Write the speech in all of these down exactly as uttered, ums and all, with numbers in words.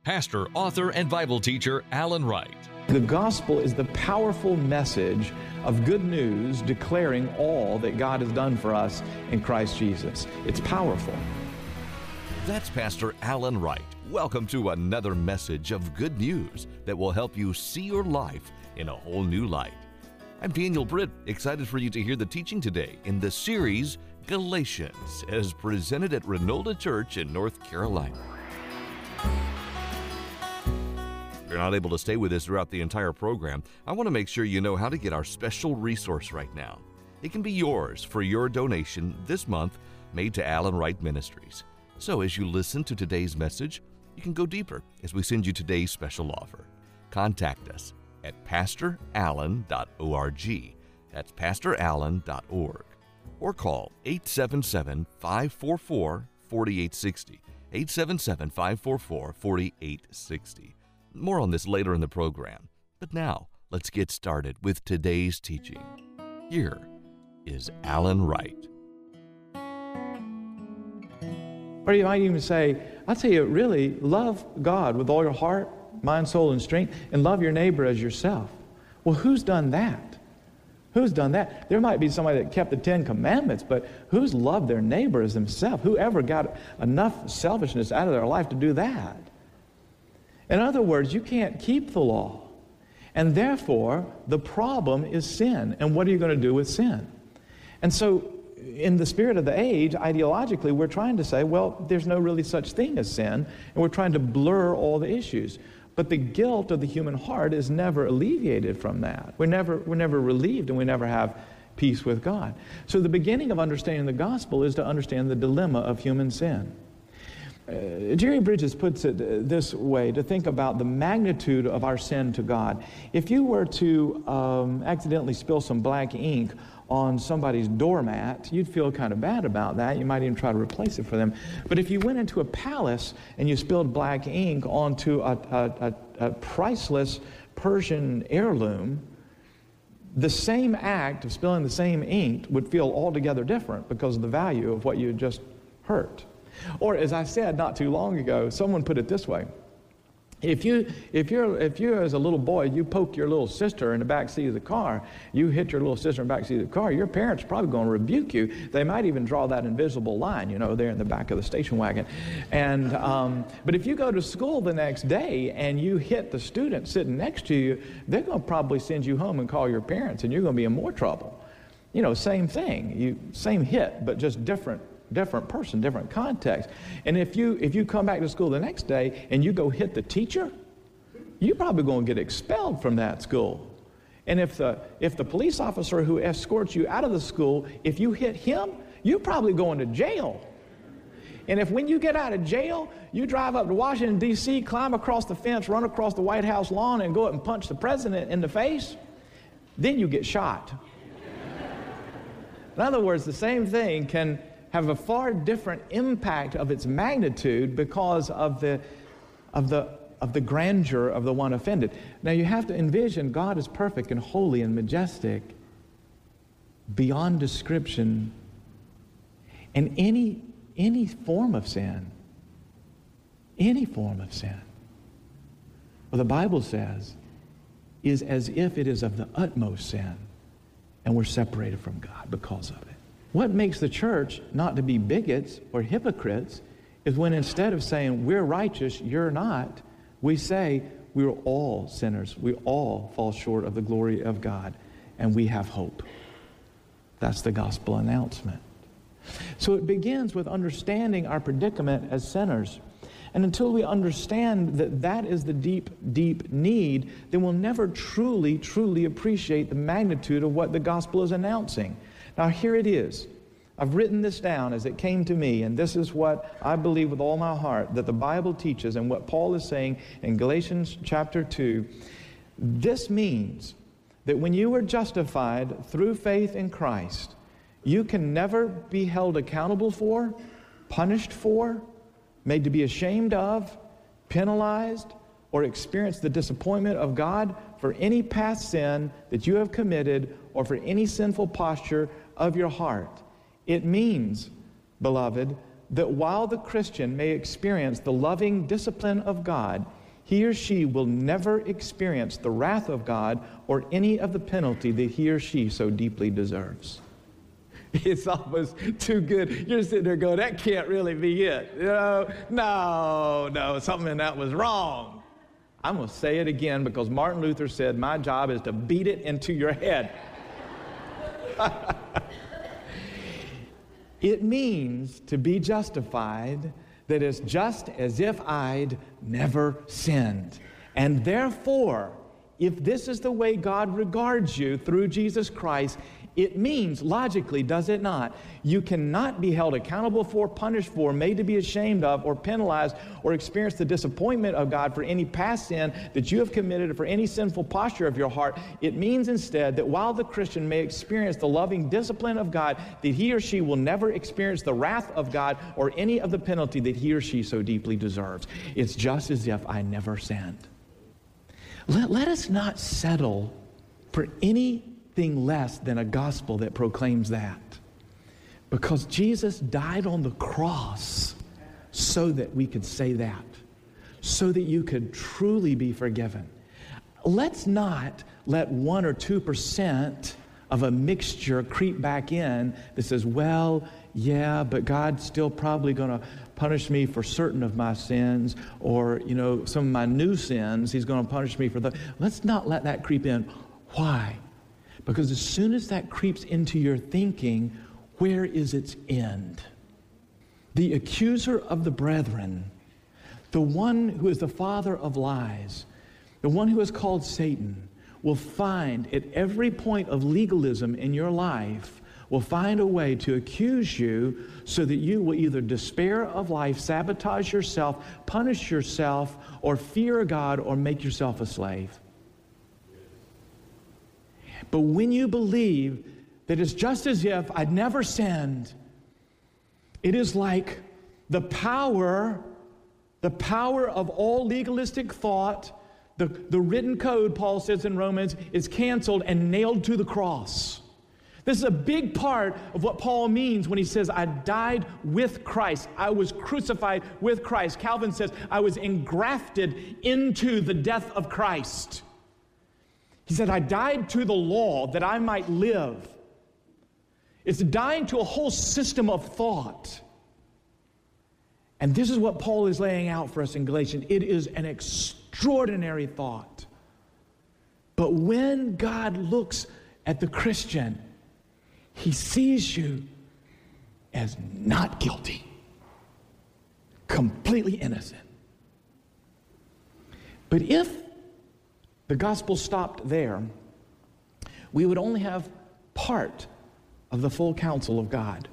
Pastor, author, and Bible teacher Alan Wright. The gospel is the powerful message of good news declaring all that God has done for us in Christ Jesus. It's powerful. That's Pastor Alan Wright. Welcome to another message of good news that will help you see your life in a whole new light. I'm Daniel Britt, excited for you to hear the teaching today in the series Galatians, as presented at Renolda Church in North Carolina. If you're not able to stay with us throughout the entire program, I want to make sure you know how to get our special resource right now. It can be yours for your donation this month made to Alan Wright Ministries. So as you listen to today's message, you can go deeper as we send you today's special offer. Contact us at pastor allen dot org. That's pastor allen dot org. Or call eight seven seven, five four four, four eight six zero. eight seven seven, five four four, four eight six zero. More on this later in the program. But now, let's get started with today's teaching. Here is Alan Wright. Or you might even say, I'll tell you, really, love God with all your heart, mind, soul, and strength, and love your neighbor as yourself. Well, who's done that? Who's done that? There might be somebody that kept the Ten Commandments, but who's loved their neighbor as themselves? Who ever got enough selfishness out of their life to do that? In other words, you can't keep the law. And therefore, the problem is sin. And what are you going to do with sin? And so, in the spirit of the age, ideologically, we're trying to say, well, there's no really such thing as sin, and we're trying to blur all the issues. But the guilt of the human heart is never alleviated from that. We're never, we're never relieved, and we never have peace with God. So the beginning of understanding the gospel is to understand the dilemma of human sin. Uh, Jerry Bridges puts it this way, to think about the magnitude of our sin to God. If you were to um, accidentally spill some black ink on somebody's doormat, you'd feel kind of bad about that. You might even try to replace it for them. But if you went into a palace and you spilled black ink onto a, a, a, a priceless Persian heirloom, the same act of spilling the same ink would feel altogether different because of the value of what you had just hurt. Or, as I said not too long ago, someone put it this way. If you, if you're, if you as a little boy, you poke your little sister in the back seat of the car, you hit your little sister in the back seat of the car, your parents are probably going to rebuke you. They might even draw that invisible line, you know, there in the back of the station wagon. And, um, but if you go to school the next day and you hit the student sitting next to you, they're going to probably send you home and call your parents, and you're going to be in more trouble. You know, same thing, you, same hit, but just different. different person, different context. And if you if you come back to school the next day and you go hit the teacher, you're probably going to get expelled from that school. And if the if the police officer who escorts you out of the school, if you hit him, you're probably going to jail. And if when you get out of jail, you drive up to Washington, D C, climb across the fence, run across the White House lawn, and go up and punch the president in the face, then you get shot. In other words, the same thing can have a far different impact of its magnitude because of the, of the, of the grandeur of the one offended. Now you have to envision God is perfect and holy and majestic beyond description, and any, any form of sin, any form of sin, well, the Bible says, is as if it is of the utmost sin, and we're separated from God because of it. What makes the church not to be bigots or hypocrites is when instead of saying, we're righteous, you're not, we say, we're all sinners. We all fall short of the glory of God, and we have hope. That's the gospel announcement. So it begins with understanding our predicament as sinners. And until we understand that that is the deep, deep need, then we'll never truly, truly appreciate the magnitude of what the gospel is announcing. Now here it is. I've written this down as it came to me, and this is what I believe with all my heart that the Bible teaches and what Paul is saying in Galatians chapter two. This means that when you are justified through faith in Christ, you can never be held accountable for, punished for, made to be ashamed of, penalized, or experience the disappointment of God for any past sin that you have committed or for any sinful posture of your heart. It means, beloved, that while the Christian may experience the loving discipline of God, he or she will never experience the wrath of God or any of the penalty that he or she so deeply deserves. It's almost too good. You're sitting there going, that can't really be it. You know, no, no, something in that was wrong. I'm going to say it again because Martin Luther said, my job is to beat it into your head. It means to be justified that is just as if I'd never sinned. And therefore, if this is the way God regards you through Jesus Christ, it means, logically, does it not? You cannot be held accountable for, punished for, made to be ashamed of, or penalized, or experience the disappointment of God for any past sin that you have committed, or for any sinful posture of your heart. It means instead that while the Christian may experience the loving discipline of God, that he or she will never experience the wrath of God or any of the penalty that he or she so deeply deserves. It's just as if I never sinned. Let, let us not settle for any thing less than a gospel that proclaims that. Because Jesus died on the cross so that we could say that, so that you could truly be forgiven. Let's not let one or two percent of a mixture creep back in that says, well, yeah, but God's still probably going to punish me for certain of my sins, or, you know, some of my new sins, he's going to punish me for those. Let's not let that creep in. Why? Because as soon as that creeps into your thinking, where is its end? The accuser of the brethren, the one who is the father of lies, the one who is called Satan, will find at every point of legalism in your life, will find a way to accuse you so that you will either despair of life, sabotage yourself, punish yourself, or fear God, or make yourself a slave. But when you believe that it's just as if I'd never sinned, it is like the power, the power of all legalistic thought, the, the written code, Paul says in Romans, is canceled and nailed to the cross. This is a big part of what Paul means when he says, I died with Christ. I was crucified with Christ. Calvin says, I was engrafted into the death of Christ. He said, I died to the law that I might live. It's dying to a whole system of thought. And this is what Paul is laying out for us in Galatians. It is an extraordinary thought. But when God looks at the Christian, he sees you as not guilty, completely innocent. But if the gospel stopped there, we would only have part of the full counsel of God.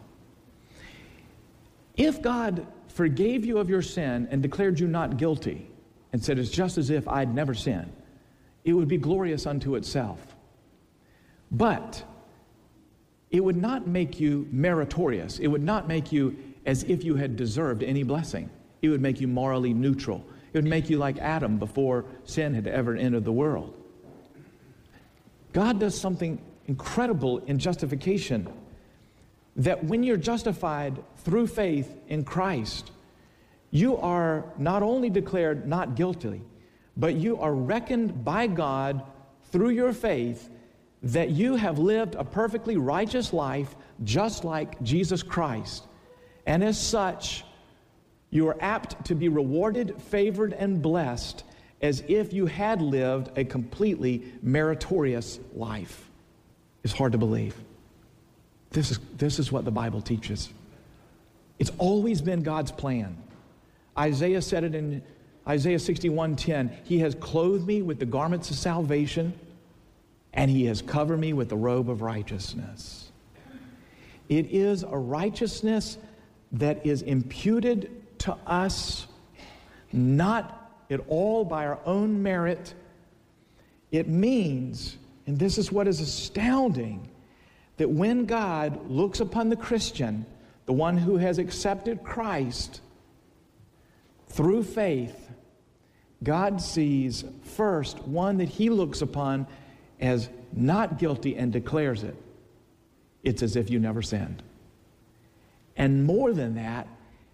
If God forgave you of your sin and declared you not guilty and said it's just as if I'd never sinned, it would be glorious unto itself. But it would not make you meritorious. It would not make you as if you had deserved any blessing. It would make you morally neutral. It would make you like Adam before sin had ever entered the world. God does something incredible in justification, that when you're justified through faith in Christ, you are not only declared not guilty, but you are reckoned by God through your faith that you have lived a perfectly righteous life just like Jesus Christ. And as such, you are apt to be rewarded, favored, and blessed as if you had lived a completely meritorious life. It's hard to believe. This is, this is what the Bible teaches. It's always been God's plan. Isaiah said it in Isaiah sixty-one ten. He has clothed me with the garments of salvation, and he has covered me with the robe of righteousness. It is a righteousness that is imputed to us, not at all by our own merit. It means, and this is what is astounding, that when God looks upon the Christian, the one who has accepted Christ through faith, God sees first one that he looks upon as not guilty and declares it. It's as if you never sinned. And more than that,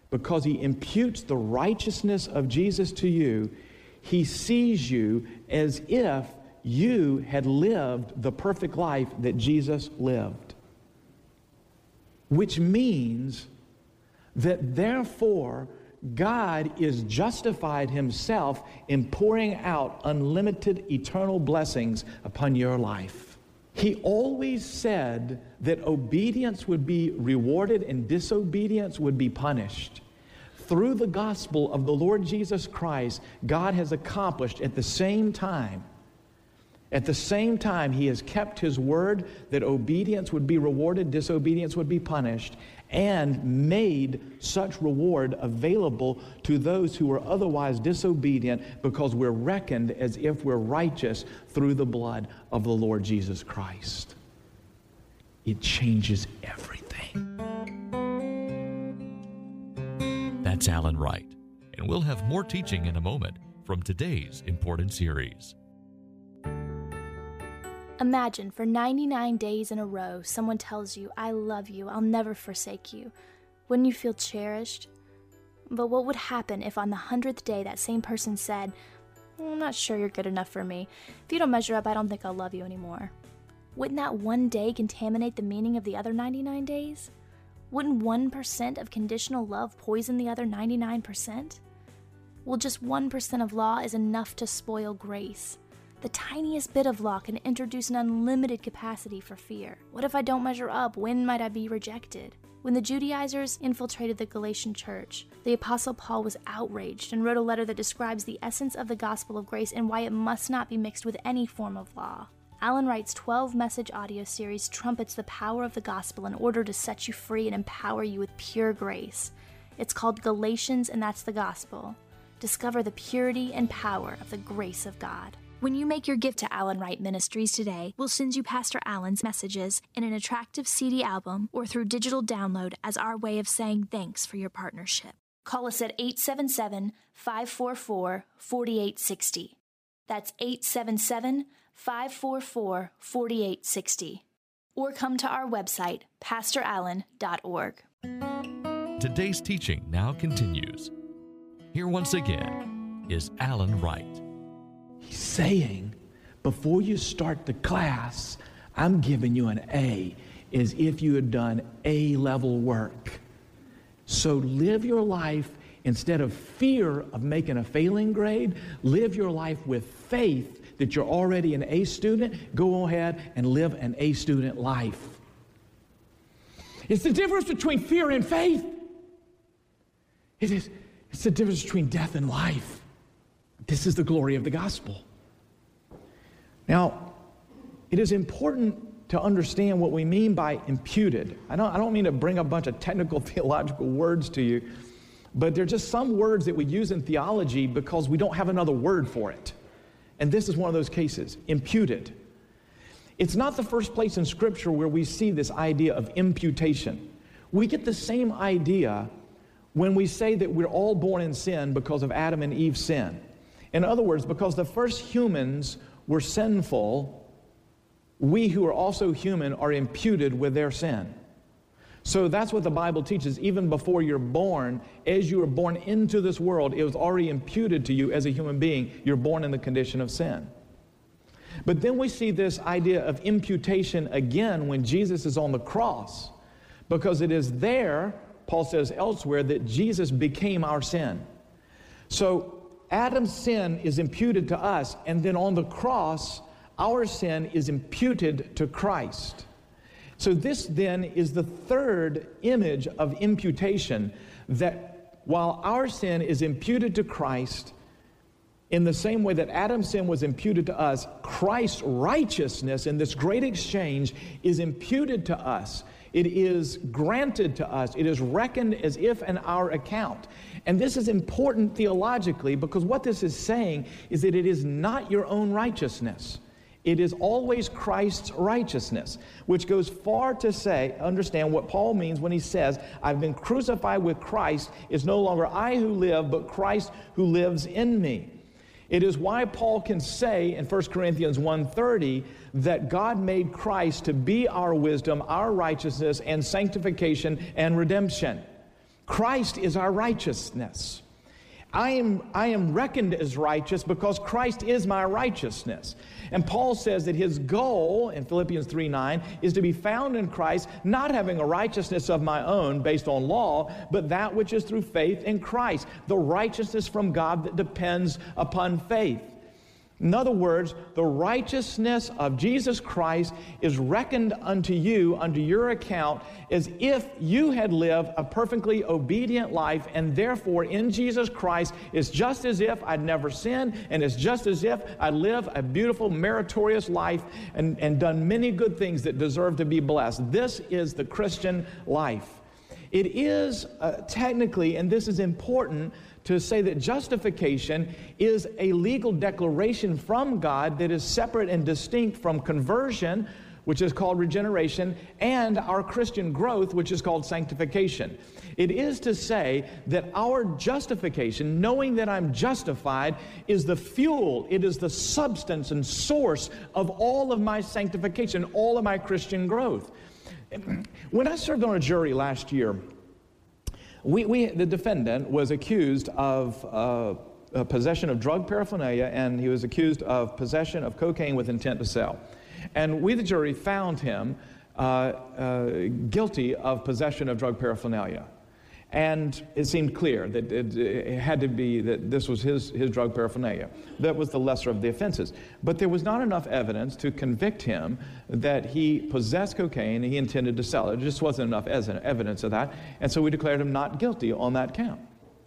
because he imputes the righteousness of Jesus to you, he sees you as if you had lived the perfect life that Jesus lived. Which means that therefore God is justified himself in pouring out unlimited eternal blessings upon your life. He always said that obedience would be rewarded and disobedience would be punished. Through the gospel of the Lord Jesus Christ, God has accomplished at the same time, at the same time, he has kept his word that obedience would be rewarded, disobedience would be punished, and made such reward available to those who were otherwise disobedient, because we're reckoned as if we're righteous through the blood of the Lord Jesus Christ. It changes everything. That's Alan Wright, and we'll have more teaching in a moment from today's important series. Imagine for ninety-nine days in a row, someone tells you, "I love you, I'll never forsake you." Wouldn't you feel cherished? But what would happen if on the hundredth day that same person said, "I'm not sure you're good enough for me. If you don't measure up, I don't think I'll love you anymore"? Wouldn't that one day contaminate the meaning of the other ninety-nine days? Wouldn't one percent of conditional love poison the other ninety-nine percent? Well, just one percent of law is enough to spoil grace. The tiniest bit of law can introduce an unlimited capacity for fear. What if I don't measure up? When might I be rejected? When the Judaizers infiltrated the Galatian church, the Apostle Paul was outraged and wrote a letter that describes the essence of the gospel of grace and why it must not be mixed with any form of law. Alan Wright's twelve-message audio series trumpets the power of the gospel in order to set you free and empower you with pure grace. It's called Galatians, and that's the gospel. Discover the purity and power of the grace of God. When you make your gift to Alan Wright Ministries today, we'll send you Pastor Alan's messages in an attractive C D album or through digital download as our way of saying thanks for your partnership. Call us at eight seven seven, five four four, four eight six zero. That's eight seven seven, five four four, four eight six zero. Or come to our website, pastor allen dot org. Today's teaching now continues. Here once again is Alan Wright. He's saying, before you start the class, I'm giving you an A, as if you had done A-level work. So live your life, instead of fear of making a failing grade, live your life with faith that you're already an A student. Go ahead and live an A student life. It's the difference between fear and faith. It is, it's the difference between death and life. This is the glory of the gospel. Now, it is important to understand what we mean by imputed. I don't, I don't mean to bring a bunch of technical theological words to you, but they're just some words that we use in theology because we don't have another word for it. And this is one of those cases, imputed. It's not the first place in Scripture where we see this idea of imputation. We get the same idea when we say that we're all born in sin because of Adam and Eve's sin. In other words, because the first humans were sinful, we who are also human are imputed with their sin. So that's what the Bible teaches. Even before you're born, as you were born into this world, it was already imputed to you as a human being. You're born in the condition of sin. But then we see this idea of imputation again when Jesus is on the cross, because it is there, Paul says elsewhere, that Jesus became our sin. So Adam's sin is imputed to us, and then on the cross, our sin is imputed to Christ. So this then is the third image of imputation, that while our sin is imputed to Christ, in the same way that Adam's sin was imputed to us, Christ's righteousness in this great exchange is imputed to us. It is granted to us. It is reckoned as if in our account. And this is important theologically, because what this is saying is that it is not your own righteousness. It is always Christ's righteousness, which goes far to say, understand what Paul means when he says, I've been crucified with Christ. It's no longer I who live, but Christ who lives in me. It is why Paul can say in First Corinthians one thirty that God made Christ to be our wisdom, our righteousness, and sanctification and redemption. Christ is our righteousness. I am, I am reckoned as righteous because Christ is my righteousness. And Paul says that his goal in Philippians three nine is to be found in Christ, not having a righteousness of my own based on law, but that which is through faith in Christ, the righteousness from God that depends upon faith. In other words, the righteousness of Jesus Christ is reckoned unto you, unto your account, as if you had lived a perfectly obedient life, and therefore in Jesus Christ it's just as if I'd never sinned, and it's just as if I live a beautiful, meritorious life and, and done many good things that deserve to be blessed. This is the Christian life. It is uh, technically, and this is important, to say that justification is a legal declaration from God that is separate and distinct from conversion, which is called regeneration, and our Christian growth, which is called sanctification. It is to say that our justification, knowing that I'm justified, is the fuel, it is the substance and source of all of my sanctification, all of my Christian growth. When I served on a jury last year, We, we, the defendant was accused of uh, possession of drug paraphernalia, and he was accused of possession of cocaine with intent to sell. And we, the jury, found him uh, uh, guilty of possession of drug paraphernalia. And it seemed clear that it, it had to be that this was his, his drug paraphernalia. That was the lesser of the offenses. But there was not enough evidence to convict him that he possessed cocaine and he intended to sell it. There just wasn't enough evidence of that. And so we declared him not guilty on that count.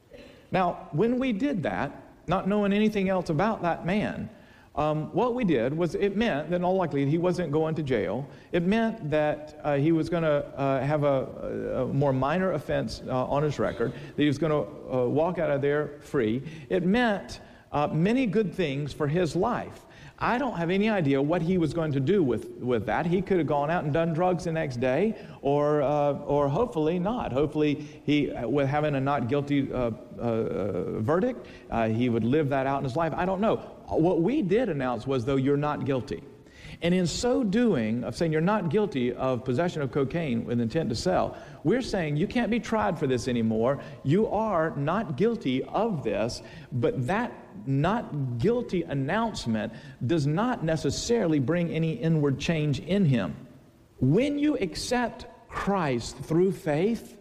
Now, when we did that, not knowing anything else about that man, Um, what we did was it meant that in all likelihood he wasn't going to jail. It meant that uh, he was going to uh, have a, a more minor offense uh, on his record, that he was going to uh, walk out of there free. It meant uh, many good things for his life. I don't have any idea what he was going to do with, with that. He could have gone out and done drugs the next day, or uh, or hopefully not. Hopefully he, with having a not guilty uh, uh, verdict, uh, he would live that out in his life. I don't know. What we did announce was, though, you're not guilty. And in so doing, of saying you're not guilty of possession of cocaine with intent to sell, we're saying you can't be tried for this anymore. You are not guilty of this, but that not guilty announcement does not necessarily bring any inward change in him. When you accept Christ through faith,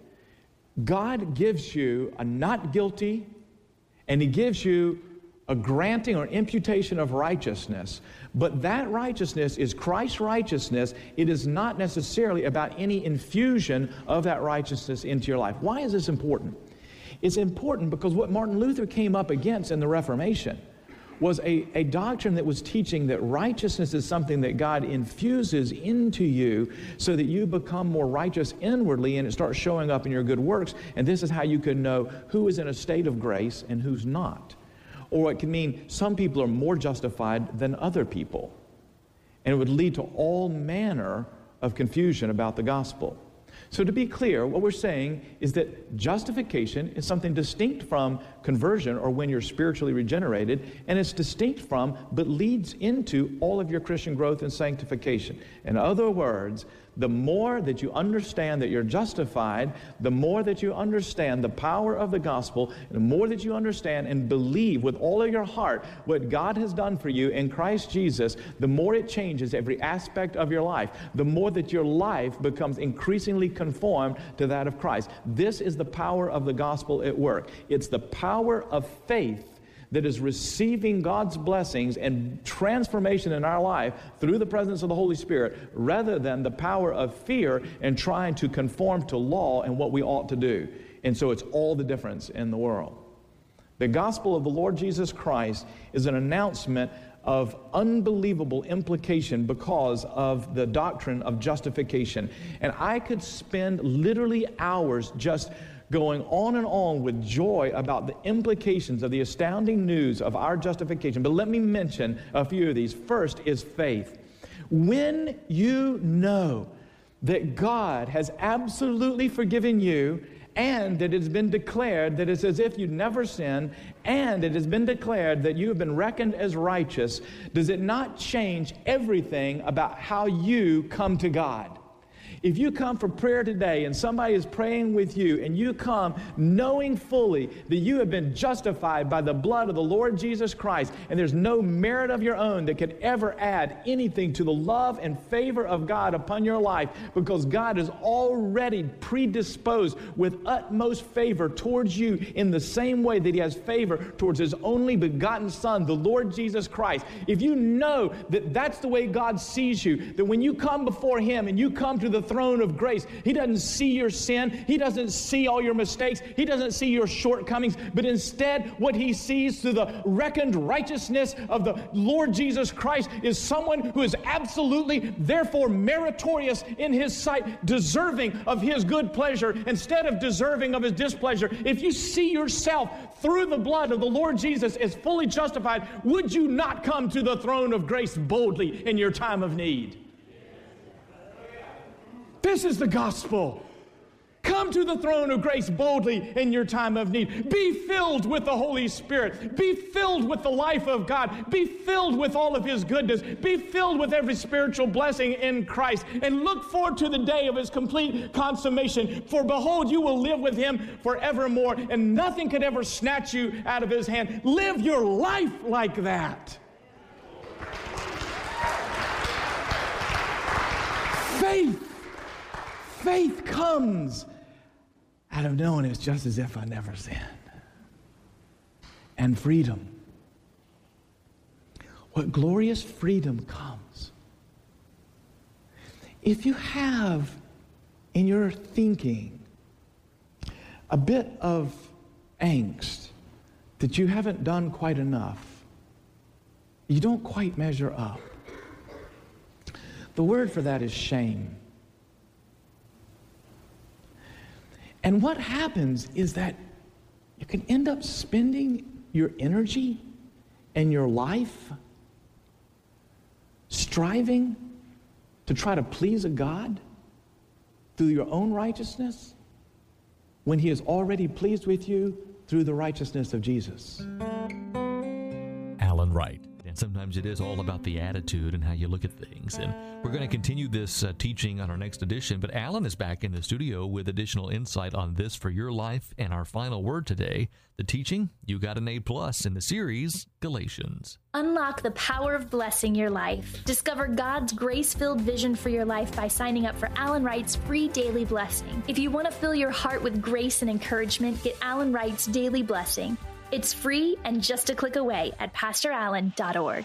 God gives you a not guilty, and He gives you a granting or imputation of righteousness. But that righteousness is Christ's righteousness. It is not necessarily about any infusion of that righteousness into your life. Why is this important? It's important because what Martin Luther came up against in the Reformation was a, a doctrine that was teaching that righteousness is something that God infuses into you so that you become more righteous inwardly, and it starts showing up in your good works. And this is how you can know who is in a state of grace and who's not. Or it can mean some people are more justified than other people. And it would lead to all manner of confusion about the gospel. So to be clear, what we're saying is that justification is something distinct from conversion, or when you're spiritually regenerated, and it's distinct from, but leads into all of your Christian growth and sanctification. In other words, the more that you understand that you're justified, the more that you understand the power of the gospel, and the more that you understand and believe with all of your heart what God has done for you in Christ Jesus, the more it changes every aspect of your life, the more that your life becomes increasingly conformed to that of Christ. This is the power of the gospel at work. It's the power of faith that is receiving God's blessings and transformation in our life through the presence of the Holy Spirit, rather than the power of fear and trying to conform to law and what we ought to do. And so it's all the difference in the world. The gospel of the Lord Jesus Christ is an announcement of unbelievable implication because of the doctrine of justification. And I could spend literally hours just going on and on with joy about the implications of the astounding news of our justification. But let me mention a few of these. First is faith. When you know that God has absolutely forgiven you, and that it has been declared that it's as if you'd never sinned, and it has been declared that you have been reckoned as righteous, does it not change everything about how you come to God? If you come for prayer today and somebody is praying with you and you come knowing fully that you have been justified by the blood of the Lord Jesus Christ and there's no merit of your own that could ever add anything to the love and favor of God upon your life, because God is already predisposed with utmost favor towards you in the same way that He has favor towards His only begotten Son, the Lord Jesus Christ. If you know that that's the way God sees you, that when you come before Him and you come to the throne of grace, He doesn't see your sin, He doesn't see all your mistakes, He doesn't see your shortcomings, but instead what He sees through the reckoned righteousness of the Lord Jesus Christ is someone who is absolutely, therefore, meritorious in His sight, deserving of His good pleasure instead of deserving of His displeasure. If you see yourself through the blood of the Lord Jesus as fully justified, would you not come to the throne of grace boldly in your time of need? This is the gospel. Come to the throne of grace boldly in your time of need. Be filled with the Holy Spirit. Be filled with the life of God. Be filled with all of His goodness. Be filled with every spiritual blessing in Christ. And look forward to the day of His complete consummation. For behold, you will live with Him forevermore, and nothing could ever snatch you out of His hand. Live your life like that. Faith. Faith comes out of knowing it's just as if I never sinned. And freedom. What glorious freedom comes. If you have in your thinking a bit of angst that you haven't done quite enough, you don't quite measure up, the word for that is shame. And what happens is that you can end up spending your energy and your life striving to try to please a God through your own righteousness when He is already pleased with you through the righteousness of Jesus. Alan Wright. And sometimes it is all about the attitude and how you look at things. And we're going to continue this uh, teaching on our next edition. But Alan is back in the studio with additional insight on this for your life. And our final word today, the teaching, you got an A plus in the series, Galatians. Unlock the power of blessing your life. Discover God's grace-filled vision for your life by signing up for Alan Wright's free daily blessing. If you want to fill your heart with grace and encouragement, get Alan Wright's daily blessing. It's free and just a click away at pastor allen dot org.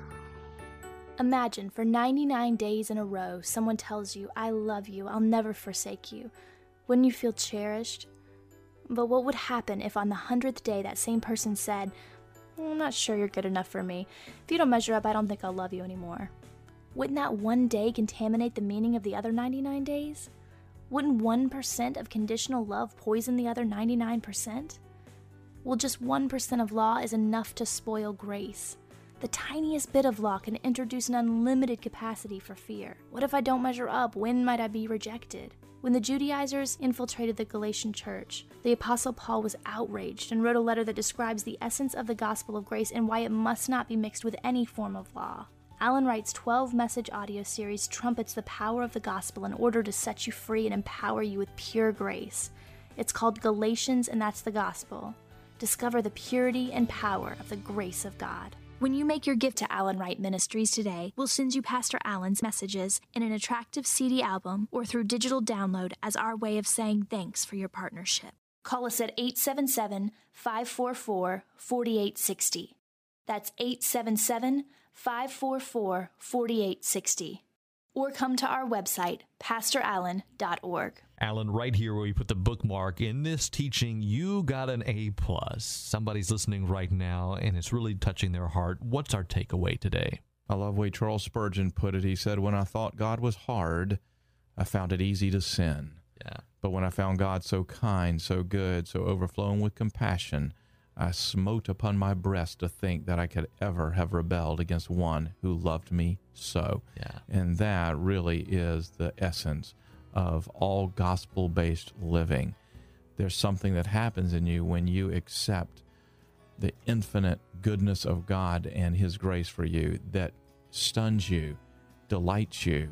Imagine for ninety-nine days in a row, someone tells you, I love you, I'll never forsake you. Wouldn't you feel cherished? But what would happen if on the hundredth day that same person said, I'm not sure you're good enough for me. If you don't measure up, I don't think I'll love you anymore. Wouldn't that one day contaminate the meaning of the other ninety-nine days? Wouldn't one percent of conditional love poison the other ninety-nine percent? Well, just one percent of law is enough to spoil grace. The tiniest bit of law can introduce an unlimited capacity for fear. What if I don't measure up? When might I be rejected? When the Judaizers infiltrated the Galatian church, the Apostle Paul was outraged and wrote a letter that describes the essence of the gospel of grace and why it must not be mixed with any form of law. Alan Wright's twelve-message audio series trumpets the power of the gospel in order to set you free and empower you with pure grace. It's called Galatians, and that's the gospel. Discover the purity and power of the grace of God. When you make your gift to Alan Wright Ministries today, we'll send you Pastor Alan's messages in an attractive C D album or through digital download as our way of saying thanks for your partnership. Call us at eight seven seven, five four four, four eight six zero. That's eight seven seven, five four four, four eight six zero. Or come to our website, pastor allen dot org. Alan, right here where we put the bookmark in this teaching, you got an A plus. Somebody's listening right now, and it's really touching their heart. What's our takeaway today? I love the way Charles Spurgeon put it. He said, when I thought God was hard, I found it easy to sin. Yeah. But when I found God so kind, so good, so overflowing with compassion, I smote upon my breast to think that I could ever have rebelled against one who loved me so. Yeah. And that really is the essence of all gospel-based living. There's something that happens in you when you accept the infinite goodness of God and His grace for you that stuns you, delights you,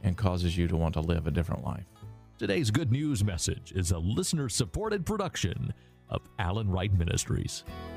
and causes you to want to live a different life. Today's good news message is a listener-supported production of Alan Wright Ministries.